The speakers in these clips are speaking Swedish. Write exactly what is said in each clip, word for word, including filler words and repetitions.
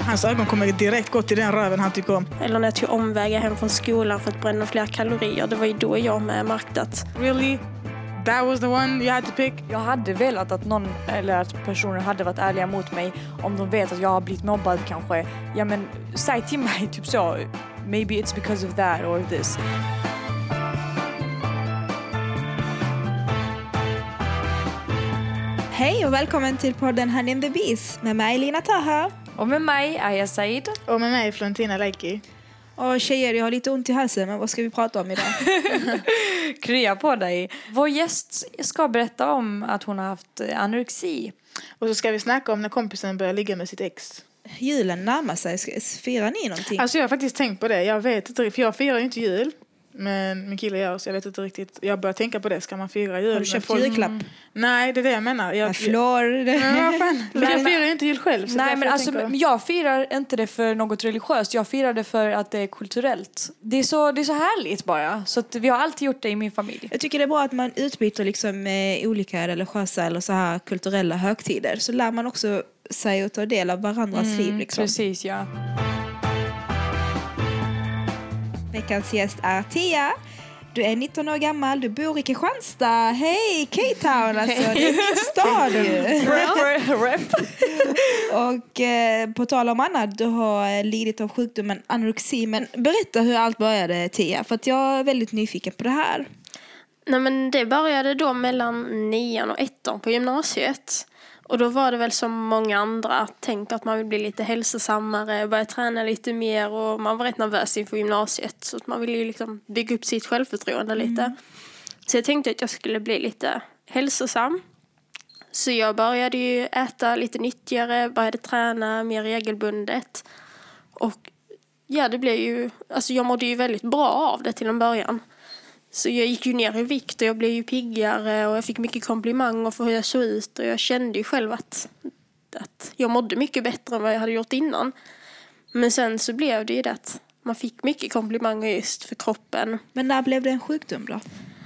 Hans ögon kommer direkt gå till den röven han tycker om. Eller när jag tog omvägar hem från skolan för att bränna fler kalorier. Det var ju då jag med märkte att... Really? That was the one you had to pick? Jag hade velat att någon, eller att personer hade varit ärliga mot mig om de vet att jag har blivit mobbad kanske. Ja men, säg till mig typ så. Maybe it's because of that or this. Hej och välkommen till podden Honey and the Bees med mig Lina Taha. Och med mig Aya Said. Och med mig Florentina Leiki. Och tjejer, jag har lite ont i halsen, men vad ska vi prata om idag? Krya på dig. Vår gäst ska berätta om att hon har haft anorexi. Och så ska vi snacka om när kompisen börjar ligga med sitt ex. Julen närmar sig. Ska, firar ni någonting? Alltså jag har faktiskt tänkt på det. Jag vet inte, för jag firar ju inte jul. Men min kille gör så jag vet inte riktigt. Jag börjar tänka på det. Ska man fira jul? Har du köpt julklapp? Mm. Nej, det är det jag menar. Jag, Med flor? Ja, fan. Men jag firar ju inte jul själv. Så Nej, men jag, alltså, tänker... jag firar inte det för något religiöst. Jag firar det för att det är kulturellt. Det är så, det är så härligt bara. Så att vi har alltid gjort det i min familj. Jag tycker det är bra att man utbyter liksom, eh, olika religiösa eller så här kulturella högtider. Så lär man också sig att ta del av varandras Mm, liv. Liksom. Precis, ja. Veckans gäst är Tia. Du är nitton år gammal, du bor i Kristianstad. Hej, K-Town alltså. Det är min stad ju. Rep. Och eh, på tal om annat, du har lidit av sjukdomen anorexi. Men berätta hur allt började, Tia. För att jag är väldigt nyfiken på det här. Nej, men det började då mellan nian och ettan på gymnasiet. Och då var det väl som många andra tänkt att man vill bli lite hälsosammare, börja träna lite mer, och man var rätt nervös inför gymnasiet. Så att man ville ju liksom bygga upp sitt självförtroende lite. Mm. Så jag tänkte att jag skulle bli lite hälsosam. Så jag började ju äta lite nyttigare, började träna mer regelbundet. Och ja, det blev ju, alltså jag mådde ju väldigt bra av det till en början. Så jag gick ju ner i vikt och jag blev ju piggare och jag fick mycket komplimanger för hur jag såg ut. Och jag kände ju själv att, att jag mådde mycket bättre än vad jag hade gjort innan. Men sen så blev det ju det att man fick mycket komplimanger just för kroppen. Men när blev det en sjukdom då?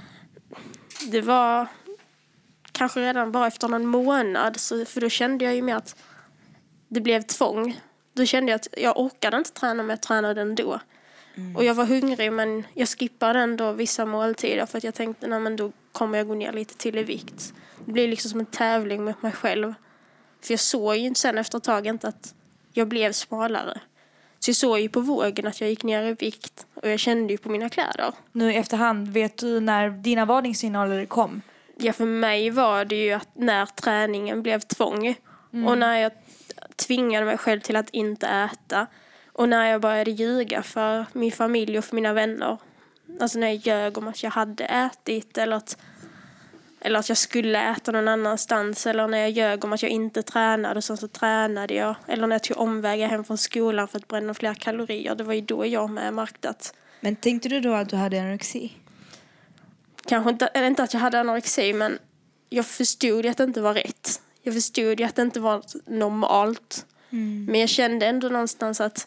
Det var kanske redan bara efter någon månad. Så, för då kände jag ju mer att det blev tvång. Då kände jag att jag orkade inte träna, men jag tränade ändå. Mm. Och jag var hungrig, men jag skippade ändå vissa måltider för att jag tänkte, nej, men då kommer jag gå ner lite till i vikt. Det blir liksom som en tävling med mig själv. För jag såg ju sen efter ett tag inte att jag blev smalare. Så jag såg ju på vågen att jag gick ner i vikt, och jag kände ju på mina kläder. Nu i efterhand, vet du när dina varningssignaler kom? Ja, för mig var det ju att när träningen blev tvång. Mm. Och när jag tvingade mig själv till att inte äta. Och när jag började ljuga för min familj och för mina vänner. Alltså när jag ljög om att jag hade ätit. Eller att, eller att jag skulle äta någon annanstans. Eller när jag ljög om att jag inte tränade. Och så, så tränade jag. Eller när jag tog omvägar hem från skolan för att bränna fler kalorier. Det var ju då jag med märkte att... Men tänkte du då att du hade anorexi? Kanske inte, eller inte att jag hade anorexi. Men jag förstod att det inte var rätt. Jag förstod att det inte var normalt. Mm. Men jag kände ändå någonstans att...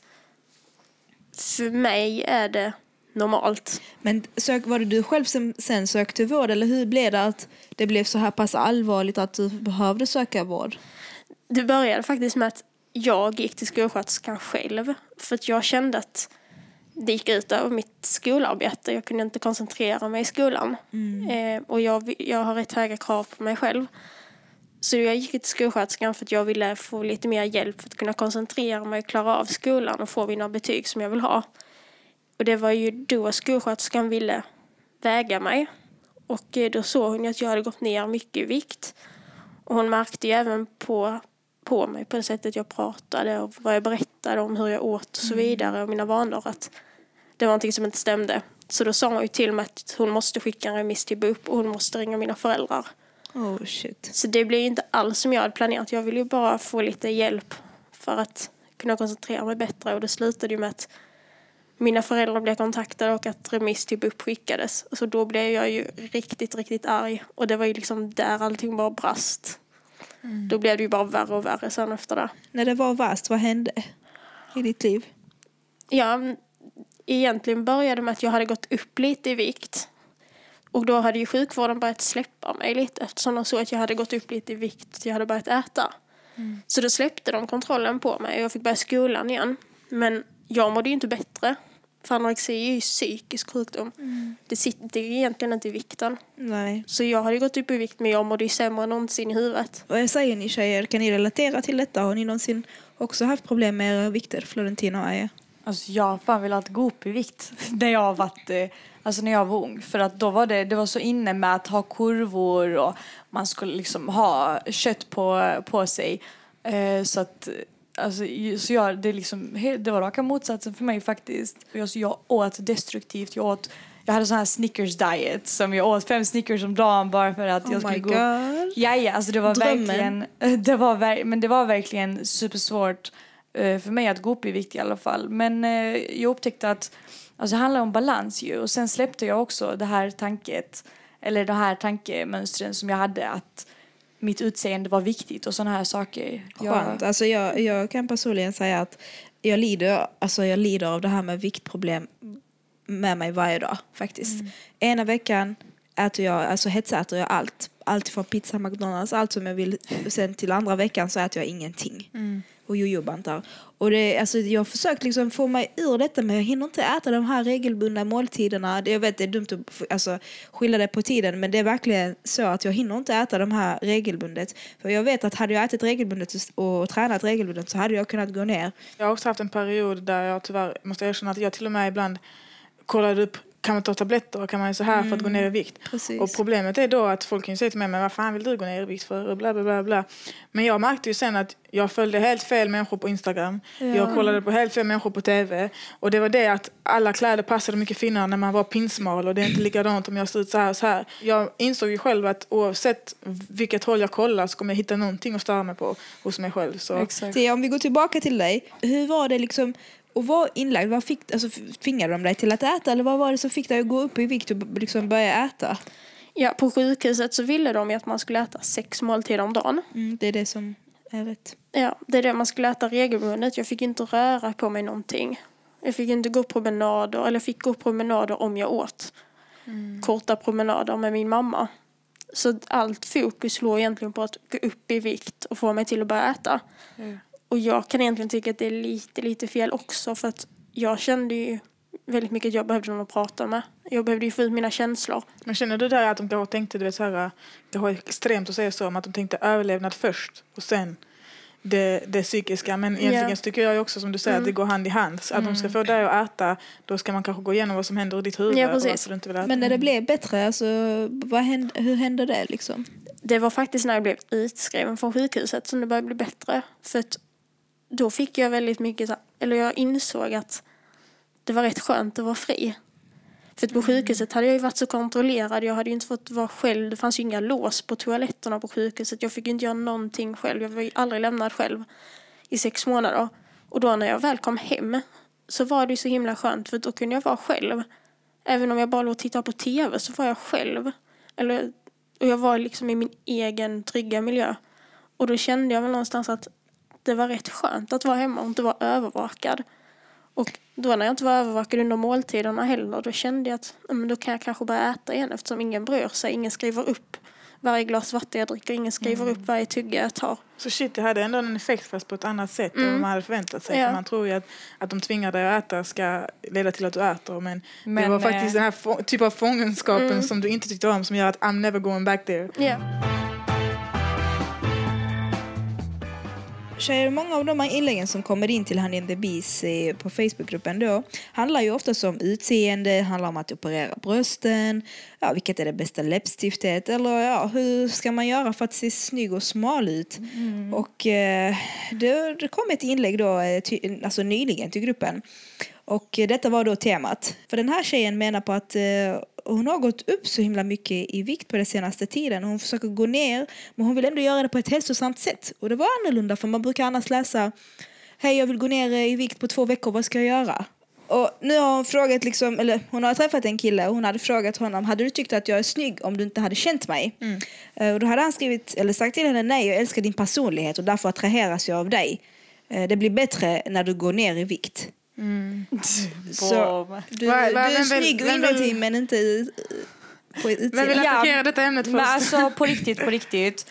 För mig är det normalt. Men sök, var det du själv som sen sökte vård? Eller hur blev det att det blev så här pass allvarligt att du behövde söka vård? Det började faktiskt med att jag gick till skolsköterskan själv. För att jag kände att det gick ut över mitt skolarbete. Jag kunde inte koncentrera mig i skolan. Mm. Eh, och jag, jag har rätt höga krav på mig själv. Så jag gick till skolsköterskan för att jag ville få lite mer hjälp för att kunna koncentrera mig och klara av skolan och få mina betyg som jag vill ha. Och det var ju då skolsköterskan ville väga mig. Och då såg hon att jag hade gått ner mycket i vikt. Och hon märkte ju även på, på mig på det sättet jag pratade och vad jag berättade om hur jag åt och så vidare och mina vanor, att det var någonting som inte stämde. Så då sa hon ju till mig att hon måste skicka en remiss till B U P och hon måste ringa mina föräldrar. Oh shit. Så det blev inte alls som jag hade planerat. Jag ville ju bara få lite hjälp för att kunna koncentrera mig bättre. Och det slutade ju med att mina föräldrar blev kontaktade och att remiss till B U P skickades. Så då blev jag ju riktigt, riktigt arg. Och det var ju liksom där allting bara brast. Mm. Då blev det ju bara värre och värre sen efter det. När det var värst, vad hände i ditt liv? Ja, egentligen började med att jag hade gått upp lite i vikt. Och då hade ju sjukvården börjat släppa mig lite eftersom de såg att jag hade gått upp lite i vikt. Jag hade börjat äta. Mm. Så då släppte de kontrollen på mig och jag fick börja skolan igen. Men jag mådde ju inte bättre. För anorexi är ju psykisk sjukdom. Mm. Det sitter ju egentligen inte i vikten. Nej. Så jag hade gått upp i vikt men jag mådde ju sämre än någonsin i huvudet. Vad säger ni tjejer? Kan ni relatera till detta? Har ni någonsin också haft problem med era vikter, Florentina och Aja? Alltså jag har fan velat gå upp i vikt när jag varit, alltså när jag var ung. För att då var det, det var så inne med att ha kurvor och man skulle liksom ha kött på, på sig. Eh, så att, alltså, så jag, det, liksom, det var raka motsatsen för mig faktiskt. Alltså, jag åt destruktivt, jag åt... Jag hade sån här Snickers diet som jag åt fem Snickers om dagen bara för att oh jag skulle gå. God. Ja, ja, alltså det var Drömmen. verkligen det var ver- men det var verkligen supersvårt uh, för mig att gå upp i vikt i alla fall. Men uh, jag upptäckte att alltså det handlar om balans ju, och sen släppte jag också det här tanket eller det här tankemönstren som jag hade att mitt utseende var viktigt och såna här saker. Skönt. Jag... Alltså jag, jag kan personligen säga att jag lider, alltså jag lider av det här med viktproblem med mig varje dag faktiskt. Mm. Ena veckan äter jag, alltså hetsäter jag allt. Allt från pizza, McDonalds, allt som jag vill. Sen till andra veckan så äter jag ingenting. Mm. Och jojobantar. Och det, alltså jag har försökt liksom få mig ur detta, men jag hinner inte äta de här regelbundna måltiderna. Jag vet det är dumt att alltså, skylla det på tiden, men det är verkligen så att jag hinner inte äta de här regelbundet. För jag vet att hade jag ätit regelbundet och tränat regelbundet så hade jag kunnat gå ner. Jag har också haft en period där jag tyvärr måste erkänna att jag till och med ibland kollade upp, kan man ta tabletter och kan man så här mm. för att gå ner i vikt. Precis. Och problemet är då att folk kan säga till mig, men vad fan vill du gå ner i vikt för? Och bla, bla, bla, bla. Men jag märkte ju sen att jag följde helt fel människor på Instagram. Ja. Jag kollade på helt fel människor på tv. Och det var det att alla kläder passade mycket finare när man var pinsmal. Och det är inte likadant om jag ser ut så här och så här. Jag insåg ju själv att oavsett vilket håll jag kollar så kommer jag hitta någonting att störa mig på hos mig själv. Så. Exakt. Om vi går tillbaka till dig. Hur var det liksom... Och vad inlagd, vad fick, alltså, tvingade de dig till att äta? Eller vad var det som fick dig att gå upp i vikt och liksom börja äta? Ja, på sjukhuset så ville de att man skulle äta sex måltider om dagen. Mm, det är det som är rätt. Ja, det är det man skulle äta regelbundet. Jag fick inte röra på mig någonting. Jag fick inte gå promenader, eller jag fick gå promenader om jag åt. Mm. Korta promenader med min mamma. Så allt fokus låg egentligen på att gå upp i vikt och få mig till att börja äta. Mm. Och jag kan egentligen tycka att det är lite, lite fel också. För att jag kände ju väldigt mycket att jag behövde någon att prata med. Jag behövde ju få ut mina känslor. Men känner du där att de kanske tänkte, du vet så här, det var extremt att säga så, om att de tänkte överlevnad först och sen det, det psykiska. Men egentligen yeah. tycker jag ju också, som du säger, mm. att det går hand i hand. Så att mm. de ska få dig att äta, då ska man kanske gå igenom vad som händer i ditt huvud. Ja, precis. Och att du inte vill äta. Men när det blev bättre, alltså, vad hände, hur hände det liksom? Det var faktiskt när jag blev utskriven från sjukhuset som det började bli bättre. För att då fick jag väldigt mycket, eller jag insåg att det var rätt skönt att vara fri. För att på sjukhuset hade jag ju varit så kontrollerad. Jag hade ju inte fått vara själv. Det fanns ju inga lås på toaletterna på sjukhuset. Jag fick ju inte göra någonting själv. Jag var ju aldrig lämnad själv i sex månader. Och då när jag väl kom hem så var det ju så himla skönt. För då kunde jag vara själv. Även om jag bara låg och tittade på tv så var jag själv. Eller, och jag var liksom i min egen trygga miljö. Och då kände jag väl någonstans att det var rätt skönt att vara hemma och inte vara övervakad. Och då när jag inte var övervakad under måltiderna heller, då kände jag att men då kan jag kanske bara äta igen, eftersom ingen bryr sig. Ingen skriver upp varje glas vatten jag dricker, ingen skriver mm. upp varje tugga jag tar. Så shit, det hade ändå en effekt fast på ett annat sätt mm. än vad man hade förväntat sig. Ja. För man tror ju att, att de tvingar dig att äta ska leda till att du äter. Men, men det var äh... faktiskt den här få- typ av fångenskapen mm. som du inte tyckte om som gör att I'm never going back there. Yeah. Tjejer, många av de här inläggen som kommer in till Honey and the Bees på Facebookgruppen då handlar ju ofta om utseende, handlar om att operera brösten, ja, vilket är det bästa läppstiftet, eller ja, hur ska man göra för att se snygg och smal ut. Mm. Och eh, det, det kom ett inlägg då, ty, alltså nyligen till gruppen. Och eh, detta var då temat. För den här tjejen menar på att eh, hon har gått upp så himla mycket i vikt på den senaste tiden. Hon försöker gå ner, men hon vill ändå göra det på ett hälsosamt sätt. Och det var annorlunda, för man brukar annars läsa: hej, jag vill gå ner i vikt på två veckor, vad ska jag göra? Och nu har hon frågat liksom, eller hon har träffat en kille och hon hade frågat honom: hade du tyckt att jag är snygg om du inte hade känt mig? Mm. Och då hade han skrivit, eller sagt till henne: nej, jag älskar din personlighet och därför attraheras jag av dig. Det blir bättre när du går ner i vikt. Mm. Så du, va, va, du är snygg vill, inuti vill, men inte på utsidan. Men vill attackera ja, detta ämnet först? Men alltså på riktigt, på riktigt.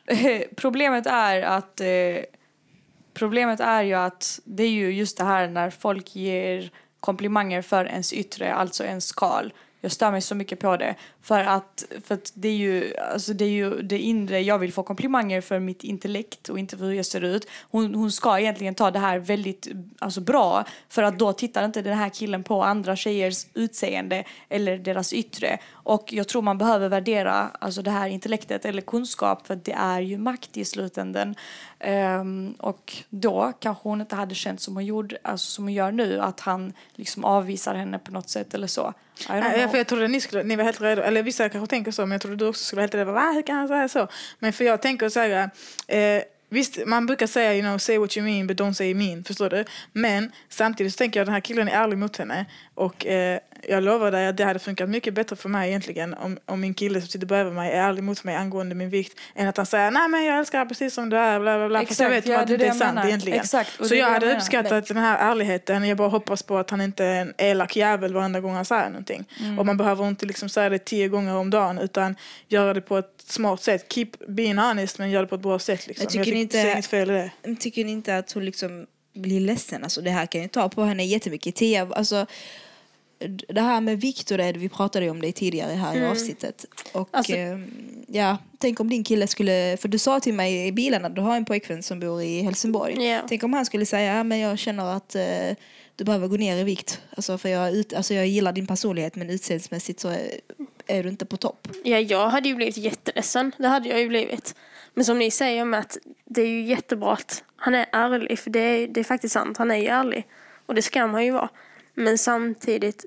problemet är att eh, problemet är ju att det är ju just det här när folk ger komplimanger för ens yttre, alltså ens skal. Jag stör mig så mycket på det. För att, för att det, är ju, alltså det är ju det inre. Jag vill få komplimanger för mitt intellekt och inte för hur jag ser ut. Hon, hon ska egentligen ta det här väldigt alltså bra. För att då tittar inte den här killen på andra tjejers utseende eller deras yttre. Och jag tror man behöver värdera alltså det här intellektet eller kunskap. För det är ju makt i slutändan. Um, och då kanske hon inte hade känt som hon, gjorde, alltså som hon gör nu. Att han liksom avvisar henne på något sätt eller så. Nej, för jag trodde ni skulle, ni var helt redo, eller vissa kanske tänker så, men jag trodde du också skulle vara helt redo. Va, hur kan han säga så? Men för jag tänker så här, eh, visst, man brukar säga, you know, say what you mean, but don't say mean, förstår du? Men samtidigt så tänker jag att den här killen är ärlig mot henne. Och eh, jag lovar dig att det hade funkat mycket bättre för mig egentligen om, om min kille som sitter bredvid mig är ärlig mot mig angående min vikt. Än att han säger, nej men jag älskar precis som du är, bla bla bla. Exakt, för jag vet ja, att det, det är sant menar. egentligen. Exakt, så jag hade jag uppskattat men... den här ärligheten. Jag bara hoppas på att han inte är en elak jävel varenda gång han säger någonting. Mm. Och man behöver inte liksom säga det tio gånger om dagen utan göra det på ett smart sätt. Keep being honest men gör det på ett bra sätt. Liksom. Jag tycker jag inte, inget fel i det. Jag tycker inte att hon liksom blir ledsen. Alltså, det här kan ju ta på henne jättemycket tid. Alltså, det här med vikt och det, vi pratade om det tidigare här mm. i avsnittet. Och alltså, eh, ja, tänk om din kille skulle, för du sa till mig i bilen att du har en pojkvän som bor i Helsingborg. Yeah. Tänk om han skulle säga, ja, men jag känner att eh, du behöver gå ner i vikt. Alltså, för jag, ut, alltså, jag gillar din personlighet men utseendsmässigt så är, är du inte på topp. Ja, jag hade ju blivit jätteledsen. Det hade jag ju blivit. Men som ni säger med att det är ju jättebra att han är ärlig. För det är, det är faktiskt sant, han är ju ärlig. Och det ska man ju vara. Men samtidigt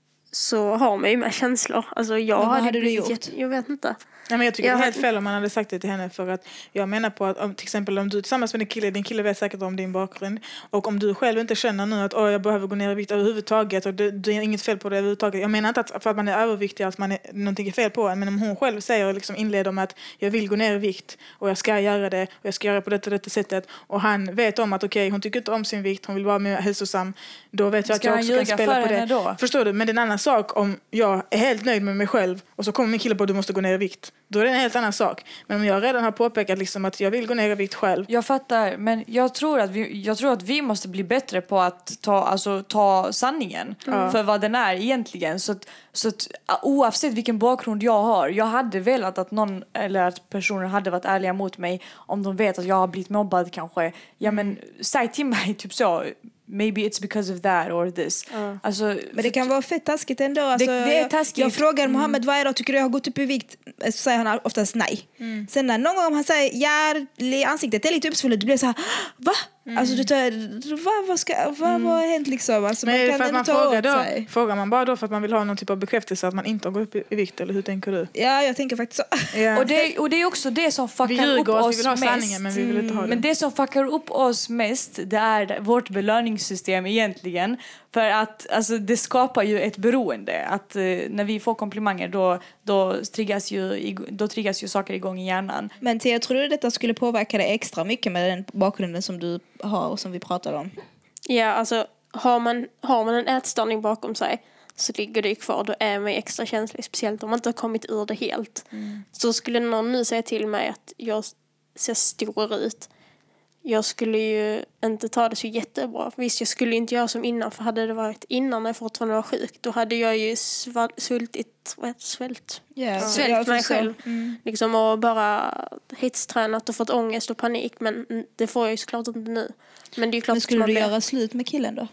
så har man ju med känslor. Alltså jag men vad hade, hade du gjort? Jätte, jag vet inte. Nej, men jag tycker jag det är helt fel om man hade sagt det till henne för att jag menar på att om, till exempel om du tillsammans med din kille, din kille vet säkert om din bakgrund och om du själv inte känner nu att åh, jag behöver gå ner i vikt överhuvudtaget och det, det är inget fel på det överhuvudtaget. Jag menar inte att för att man är överviktig att man är, någonting är fel på en, men om hon själv säger liksom inleder med att jag vill gå ner i vikt och jag ska göra det och jag ska göra det på detta, detta sättet och han vet om att okej, okay, hon tycker inte om sin vikt, hon vill vara mer hälsosam, då vet jag ska att jag också kan spela på det. Då? Förstår du? Men det är en annan sak om jag är helt nöjd med mig själv och så kommer min kille på att du måste gå ner i vikt. Då är det en helt annan sak. Men om jag redan har påpekat liksom att jag vill gå ner i vikt själv. Jag fattar, men jag tror att vi, jag tror att vi måste bli bättre på att ta, alltså, ta sanningen mm. för vad den är egentligen. Så att, så att oavsett vilken bakgrund jag har, jag hade velat att någon eller att personer hade varit ärliga mot mig om de vet att jag har blivit mobbad kanske. Ja men säg till mig typ så. Maybe it's because of that or this. Uh. Alltså, men det kan vara fett taskigt ändå. Alltså, det, det är taskigt. Jag, jag frågar mm. Mohammed varje dag, tycker du jag har gått upp i vikt? Så säger han oftast nej. Mm. Sen när någon gång han säger ja, ansiktet är lite uppsvullet, du blir så här, va? Mm. Alltså du tar, vad, vad, ska, vad, mm. vad har hänt liksom? Alltså, men man kan för att man frågar, då, frågar man bara då för att man vill ha någon typ av bekräftelse att man inte har gått upp i, i vikt, eller hur tänker du? Ja, jag tänker faktiskt så. Yeah. Och, det, och det är också det som fuckar upp oss, vi vill ha mest. Sanningen, men vi vill inte ha det. Men det som fuckar upp oss mest, det är vårt belöningssystem egentligen. För att alltså, det skapar ju ett beroende. Att eh, när vi får komplimanger då, då, triggas ju, då triggas ju saker igång i hjärnan. Men Thea, tror du detta skulle påverka dig extra mycket med den bakgrunden som du har och som vi pratade om? Ja, alltså har man, har man en ätstörning bakom sig så ligger det kvar. Då är man extra känslig, speciellt om man inte har kommit ur det helt. Mm. Så skulle någon nu säga till mig att jag ser stor ut, jag skulle ju inte ta det så jättebra. Visst, jag skulle inte göra som innan. För hade det varit innan när jag fortfarande var sjuk, då hade jag ju sval- svultit, vad heter, svält. Yeah, Svält mig själv. Mm. Liksom, och bara hetstränat och fått ångest och panik. Men det får jag ju såklart inte nu. Men det är klart. Men skulle du blir... göra slut med killen då?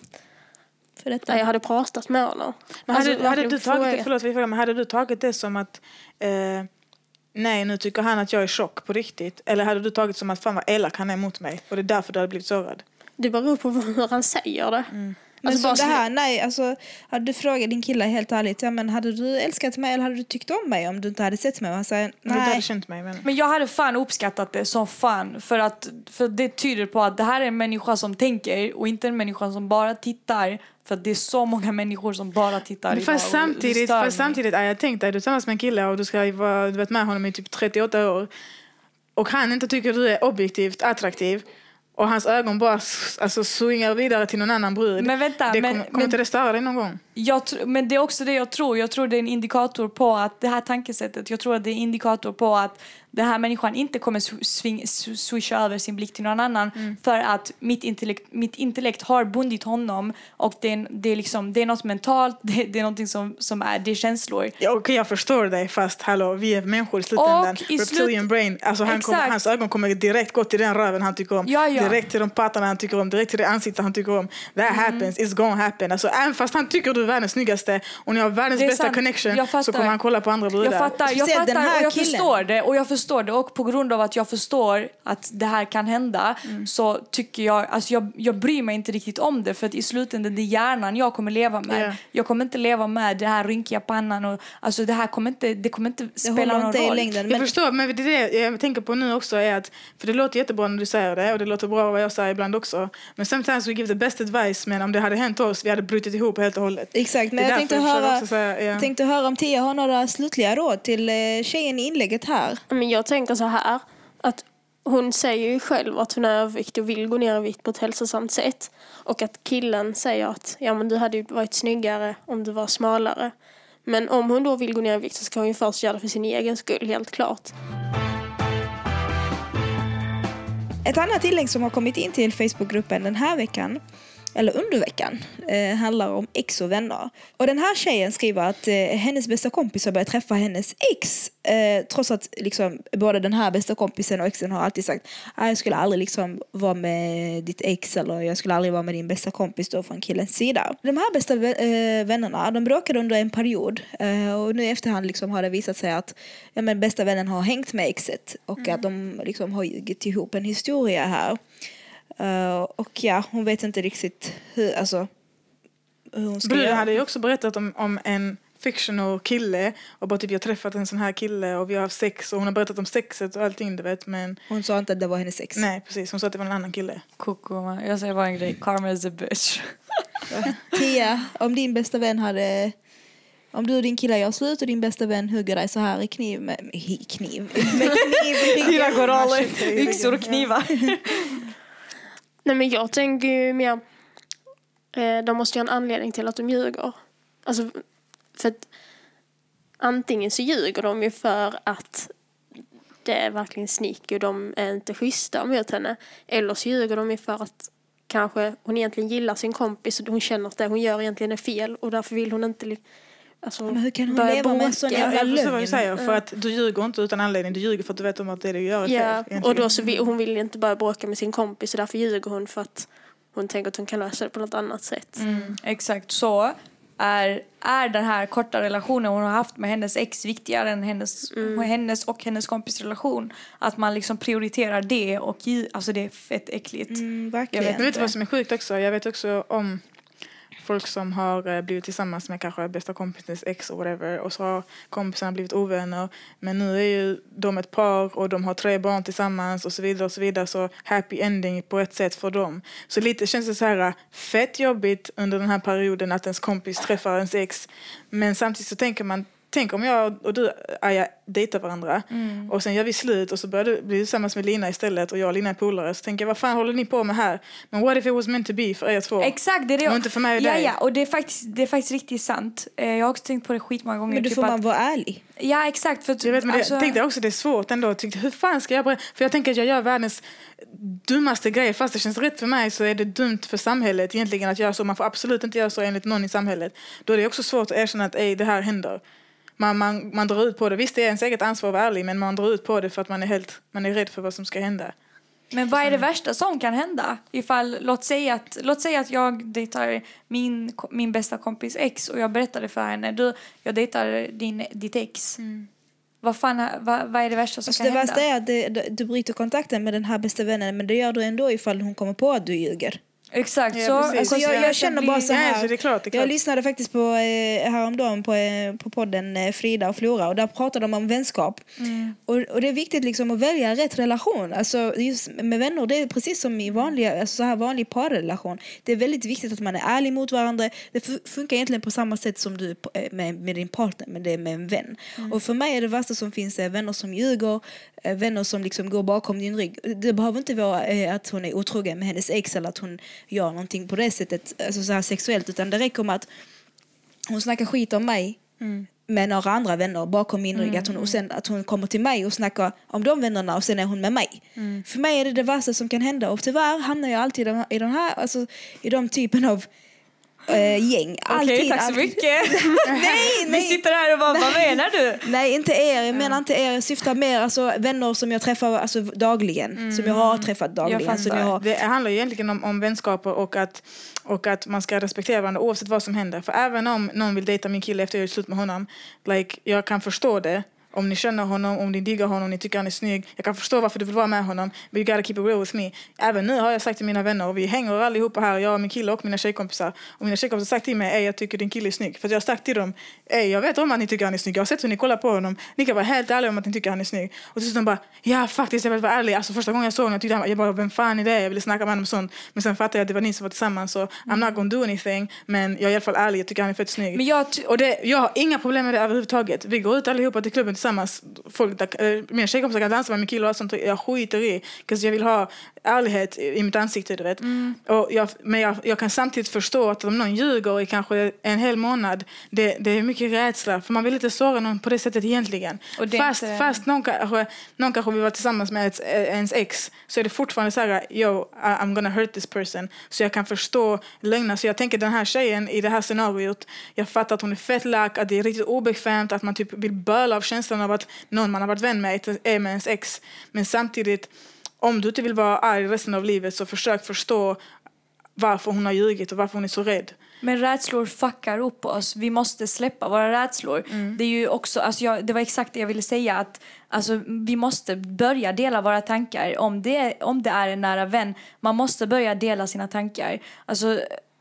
För detta? Ja, jag hade pratat med honom. Men hade, alltså, hade, du tagit det, förlåt, men hade du tagit det som att... Eh, nej, nu tycker han att jag är tjock på riktigt. Eller hade du tagit som att fan vad elak han är mot mig och det är därför du hade blivit sårad? Det beror på hur han säger det. Mm. Men alltså, bara det här, nej, alltså hade du frågat din kille helt ärligt, ja men hade du älskat mig eller hade du tyckt om mig om du inte hade sett mig? Och han säger, nej. Du hade känt mig, men... men jag hade fan uppskattat det som fan för att för det tyder på att det här är en människa som tänker och inte en människa som bara tittar. För det är så många människor som bara tittar. Men fast samtidigt, fast samtidigt är jag tänkt att du är tillsammans med en kille och du ska vara du vet, med honom i typ trettioåtta år. Och han inte tycker att du är objektivt attraktiv. Och hans ögon bara alltså, swingar vidare till någon annan brud. Men vänta, det men, kommer kom inte det störa dig någon gång? Jag, men det är också det jag tror. Jag tror det är en indikator på att det här tankesättet. Jag tror att det är en indikator på att den här människan inte kommer swing, swisha över sin blick till någon annan mm. för att mitt intellekt, mitt intellekt har bundit honom och det är, det är, liksom, det är något mentalt, det, det är något som, som är, det är känslor. Ja, okej, jag förstår dig, fast hallå, vi är människor i slutändan. I Reptilian slut... brain, alltså han kommer, hans ögon kommer direkt gå till den röven han tycker om, ja, ja. direkt till de pattarna han tycker om, direkt till det ansiktet han tycker om. That mm. happens, it's gonna happen. Alltså, även fast han tycker du är världens snyggaste och ni har världens bästa sant. connection, så kommer han kolla på andra brudar. Jag fattar, jag fattar och jag killen. förstår det och jag förstår det och på grund av att jag förstår att det här kan hända mm. så tycker jag, alltså jag, jag bryr mig inte riktigt om det för att i slutändan det är hjärnan jag kommer leva med. Yeah. Jag kommer inte leva med det här rynkiga pannan och alltså det här kommer inte, det kommer inte spela någon inte roll. I längden, men... Jag förstår, men det, det jag tänker på nu också är att, för det låter jättebra när du säger det och det låter bra vad jag säger ibland också, men sometimes we give the best advice, men om det hade hänt oss, vi hade brutit ihop helt och hållet. Exakt, men jag tänkte höra, säga, yeah. tänkte höra om Tia har några slutliga råd till tjejen i inlägget här. Men jag tänker så här, att hon säger ju själv att hon är överviktig och vill gå ner i vikt på ett hälsosamt sätt. Och att killen säger att ja, men du hade ju varit snyggare om du var smalare. Men om hon då vill gå ner i vikt så ska hon ju först göra det för sin egen skull, helt klart. Ett annat inlägg som har kommit in till Facebookgruppen den här veckan, eller under veckan, eh, handlar om ex och vänner. Och den här tjejen skriver att eh, hennes bästa kompis har börjat träffa hennes ex. Eh, trots att liksom, både den här bästa kompisen och exen har alltid sagt att jag skulle aldrig liksom, vara med ditt ex eller jag skulle aldrig vara med din bästa kompis då från killens sida. De här bästa eh, vännerna, de bråkade under en period. Eh, och nu i efterhand liksom, har det visat sig att ja, men, bästa vännen har hängt med exet. Och mm. att de liksom, har ljugit ihop en historia här. Uh, och ja, hon vet inte riktigt hur, alltså, hur hon ska Bruden göra. hade ju också berättat om, om en fictional kille och bara typ jag har träffat en sån här kille och vi har haft sex och hon har berättat om sexet och allting, du vet, men hon sa inte att det var hennes sex. Nej, precis, hon sa att det var en annan kille. Koko, jag säger bara en grej, karma is a bitch. Tia, om din bästa vän hade, om du och din kille gör slut och din bästa vän hugger dig så här i kniv med, med i kniv med kniv dina goraller, yxor och knivar. Nej, men jag tänker ju mer eh, de måste ju ha en anledning till att de ljuger. Alltså, för att antingen så ljuger de ju för att det är verkligen sneaky och de är inte schyssta mot henne. Eller så ljuger de ju för att kanske hon egentligen gillar sin kompis och hon känner att det hon gör egentligen är fel och därför vill hon inte... Alltså, men hur kan hon leva med en sån jävla lögn? Jag förstår vad du säger, för att du ljuger inte utan anledning. Du ljuger för att du vet om att det du gör är fel. Ja, egentligen. Och då så vill, hon vill inte bara bråka med sin kompis och därför ljuger hon för att hon tänker att hon kan lösa det på något annat sätt. Mm, exakt, så är, är den här korta relationen hon har haft med hennes ex viktigare än hennes, mm. hennes och hennes kompis relation. Att man liksom prioriterar det och alltså det är fett äckligt. Mm, jag vet, vet vad som är sjukt också. Jag vet också om folk som har blivit tillsammans med kanske bästa kompisens ex och whatever. Och så har kompisarna blivit ovänner. Men nu är ju de ett par och de har tre barn tillsammans och så vidare och så vidare. Så happy ending på ett sätt för dem. Så lite känns det så här fett jobbigt under den här perioden att ens kompis träffar ens ex. Men samtidigt så tänker man, tänk om jag och du Aja dejtar varandra mm. och sen gör vi slut och så börjar du bli tillsammans med Lina istället och jag och Lina är polare, så tänker jag, vad fan håller ni på med här? Men what if it was meant to be för er två? Exakt, det är det. Och inte för mig och ja, dig. Ja, och det är faktiskt, det är faktiskt riktigt sant. Jag har också tänkt på det skitmånga gånger. Men du typ får att, man vara ärlig. Ja, exakt. För att, jag vet, men alltså, jag tänkte också det är svårt ändå. Jag tänkte, hur fan ska jag börja? För jag tänker att jag gör världens dummaste grejer. Fast det känns rätt för mig så är det dumt för samhället egentligen att göra så. Man får absolut inte göra så enligt någon i samhället. Då är det också svårt att erkänna att ej, det här händer. Man, man, man drar ut på det. Visst, det är ens eget ansvar att vara ärlig, men man drar ut på det för att man är, helt, man är rädd för vad som ska hända. Men vad är det värsta som kan hända? Ifall, låt säga att, låt säga att jag dejtar min, min bästa kompis ex och jag berättar det för henne. Du, jag dejtar din, ditt ex. Mm. Vad, fan, vad, vad är det värsta som alltså kan det hända? Det värsta är att det, du bryter kontakten med den här bästa vännen, men det gör du ändå ifall hon kommer på att du ljuger. Exakt, ja, så alltså, jag, jag känner bara så här. Nej, så det är klart, det är klart. Jag lyssnade faktiskt på eh, häromdagen på, eh, på podden eh, Frida och Flora, och där pratade de om vänskap. Mm. Och, och det är viktigt liksom att välja rätt relation. Alltså just med vänner, det är precis som i vanliga, alltså så här vanlig parrelation. Det är väldigt viktigt att man är ärlig mot varandra. Det f- funkar egentligen på samma sätt som du med, med din partner, men det är med en vän. Mm. Och för mig är det värsta som finns är vänner som ljuger, vänner som liksom går bakom din rygg. Det behöver inte vara eh, att hon är otrogen med hennes ex eller att hon gör någonting på det sättet, alltså så här sexuellt, utan det räcker med att hon snackar skit om mig mm. med några andra vänner bakom min rygg. Mm. Att hon, och sen att hon kommer till mig och snackar om de vännerna och sen är hon med mig. Mm. För mig är det det värsta som kan hända. Och tyvärr hamnar jag alltid i de här, alltså, i de typen av äh, gäng. Okej, okay, tack så alltid. mycket. nej, nej. Vi sitter här och bara, vad menar du? Nej, inte er. Jag menar inte er. Jag syftar mer alltså, vänner som jag träffar alltså, dagligen. Mm. Som jag har träffat dagligen. Jag som jag har... Det handlar ju egentligen om, om vänskaper och att, och att man ska respektera varandra oavsett vad som händer. För även om någon vill dejta min kille efter jag är slut med honom, like, jag kan förstå det. Om ni känner honom, om ni diggar honom, om ni tycker han är snygg. Jag kan förstå varför du vill vara med honom. But you gotta keep it real with me. Även nu har jag sagt till mina vänner, och vi hänger allihopa här, jag och min kille och mina tjejkompisar. Och mina tjejkompisar har sagt till mig, ej, jag tycker din kille är snygg. För jag har sagt till dem, ej, jag vet om att ni tycker han är snygg. Jag har sett hur ni kollar på honom. Ni kan vara helt ärliga om att ni tycker han är snygg. Och så de bara, ja faktiskt, jag vill vara ärlig. Alltså första gången jag såg honom, jag tyckte han, jag bara, vem fan är det? Jag ville snacka med honom och sånt. Men sen fattade jag att det var ni som var tillsammans. Så I'm not gonna do anything. Men jag är i alla fall ärlig, jag tycker han är fett snygg. Men jag t- och det, jag har inga problem med det överhuvudtaget. Vi går ut allihopa till klubben tillsammans. Folk, där, mina tjejkompisar kan dansa med min kille och sånt. Jag skiter i. För jag vill ha ärlighet i, i mitt ansikte, du vet. Mm. Och jag, men jag, jag kan samtidigt förstå att om någon ljuger i kanske en hel månad, det, det är mycket rädsla. För man vill inte såra någon på det sättet egentligen. Och fast inte... fast någon, kanske, någon kanske vill vara tillsammans med ett, ens ex, så är det fortfarande så här, yo, I'm gonna hurt this person. Så jag kan förstå lögner. Så jag tänker den här tjejen i det här scenariot, jag fattar att hon är fett lack, att det är riktigt obekvämt, att man typ vill böla av känslan av att någon man har varit vän med är med ens ex. Men samtidigt, om du inte vill vara arg resten av livet, så försök förstå varför hon har ljugit och varför hon är så rädd. Men rädslor fuckar upp oss. Vi måste släppa våra rädslor. Mm. Det är ju också, alltså jag, det var exakt det jag ville säga, att alltså, vi måste börja dela våra tankar. Om det, om det är en nära vän, man måste börja dela sina tankar. Alltså,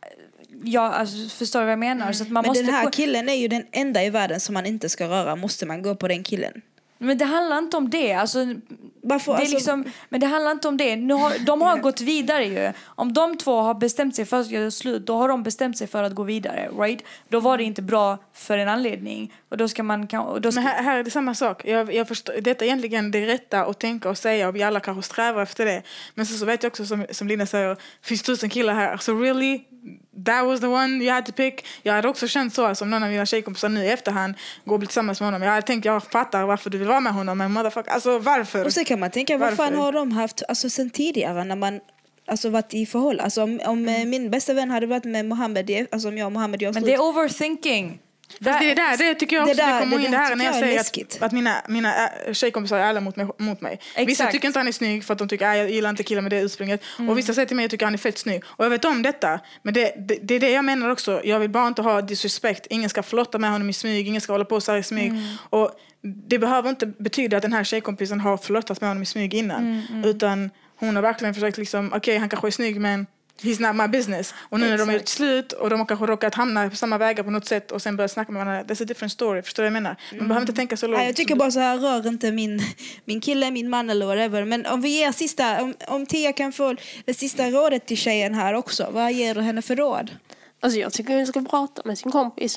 jag alltså, förstår vad jag menar. Mm. Så att man Men måste den här killen är ju den enda i världen som man inte ska röra. Måste man gå på den killen? Men det handlar inte om det. Alltså, Varför, det är alltså... liksom, men det handlar inte om det. Nu har, de har gått vidare ju. Om de två har bestämt sig för att göra slut, då har de bestämt sig för att gå vidare. Right? Då var det inte bra för en anledning. Och då ska man... Och då ska... Men här, här är det samma sak. Jag, jag förstår, detta är egentligen det rätta att tänka och säga. Och vi alla kanske strävar efter det. Men så, så vet jag också, som, som Lina säger, finns tusen killar här. So really... That was the one you had to pick. Jag hade också känt så, som någon av mina tjejkompisar nu i efterhand går och blir tillsammans med honom. Jag hade tänkt, jag fattar varför du vill vara med honom, men motherfucker, alltså varför? Och så kan man tänka, vad fan har de haft alltså, sen tidigare när man alltså, varit i förhållande? Alltså om, om mm. min bästa vän hade varit med Mohammed, alltså om jag och Mohammed gör Men det är overthinking. Fast det, där, det tycker jag också, det, där, det kommer det in det här när jag, jag säger att, att mina, mina tjejkompisar är alla mot mig. Mot mig. Vissa tycker inte han är snygg för att de tycker att jag gillar inte killar med det ursprunget. Mm. Och vissa säger till mig att jag tycker han är fett snygg. Och jag vet om detta. Men det, det, det är det jag menar också. Jag vill bara inte ha disrespect. Ingen ska flotta med honom i smyg. Ingen ska hålla på så här i smyg. Mm. Och det behöver inte betyda att den här tjejkompisen har flottat med honom i smyg innan. Mm, mm. Utan hon har verkligen försökt liksom, okej okay, han kanske är snygg men he's not my business. Och nu när de är ett slut och de har kanske råkat hamna på samma vägar på något sätt och sen börjar snacka med varandra. That's a different story. Förstår du vad jag menar? Man mm. behöver inte tänka så långt. Nej, jag tycker bara så här, rör inte min, min kille, min man eller whatever. Men om vi ger sista, om, om Tia kan få det sista rådet till tjejen här också. Vad ger du henne för råd? Alltså jag tycker hon ska prata med sin kompis.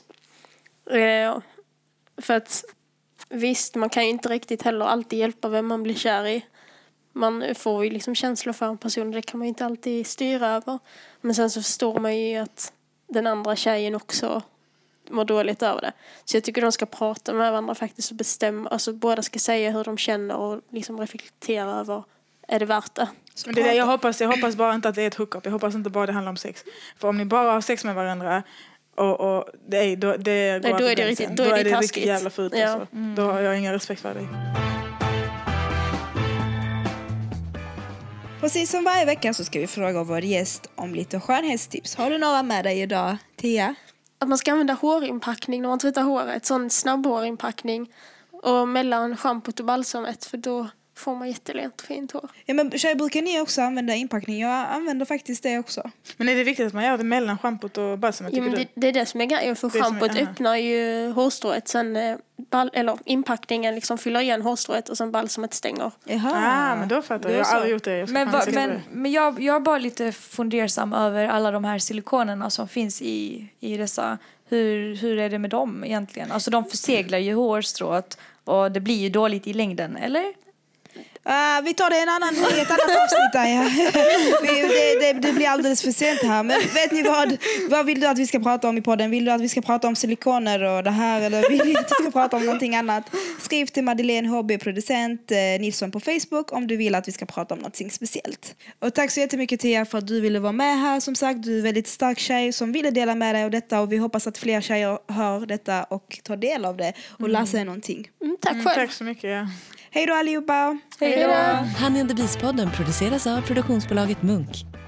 Eh, för att visst, man kan ju inte riktigt heller alltid hjälpa vem man blir kär i. Man får ju liksom känslor för en person. Det kan man ju inte alltid styra över. Men sen så förstår man ju att den andra tjejen också mår dåligt över det. Så jag tycker de ska prata med varandra faktiskt och bestämma. Alltså båda ska säga hur de känner och liksom reflektera över. Är det värt det? Men det är det jag hoppas. Jag hoppas bara inte att det är ett hookup. Jag hoppas inte bara det handlar om sex. För om ni bara har sex med varandra och, och det är, då, det går Nej, då är det riktigt, då är det, då är det riktigt jävla fult. Ja. Alltså. Mm. Då har jag ingen respekt för dig. Precis som varje vecka så ska vi fråga vår gäst om lite skönhetstips. Har du några med dig idag, Tia? Att man ska använda hårinpackning när man tvättar håret. Sån snabb hårinpackning. Och mellan schampot och balsamet. För då får man jättelent och fint hår. Ja, men tjejer, brukar ni också använda inpackning? Jag använder faktiskt det också. Men är det viktigt att man gör det mellan schampot och balsamet? Ja, men det, det är det som är grejen. För schampot öppnar ju hårstrået. Sen bal, eller inpackningen liksom fyller igen hårstrået och sen balsamet stänger. Jaha. Ah, men då fattar jag. Jag har aldrig gjort det. Jag men va, men, men jag, jag är bara lite fundersam över alla de här silikonerna som finns i, i dessa. Hur, hur är det med dem egentligen? Alltså de förseglar ju hårstrået och det blir ju dåligt i längden, eller? Uh, vi tar det en annan, i ett annat avsnitt där, ja. vi, det, det, det blir alldeles för sent här. Men vet ni vad? Vad vill du att vi ska prata om i podden? Vill du att vi ska prata om silikoner och det här? Eller vill du att vi ska prata om någonting annat? Skriv till Madeleine H B, producent eh, Nilsson på Facebook om du vill att vi ska prata om någonting speciellt. Och tack så jättemycket Tia för att du ville vara med här. Som sagt, du är väldigt stark tjej som ville dela med dig av detta. Och vi hoppas att fler tjejer hör detta och tar del av det och mm. lär sig någonting. Mm, tack själv. Mm, tack så mycket, ja. Hej då allihopa! Hej då! Honey and the Beast-podden produceras av produktionsbolaget Munk.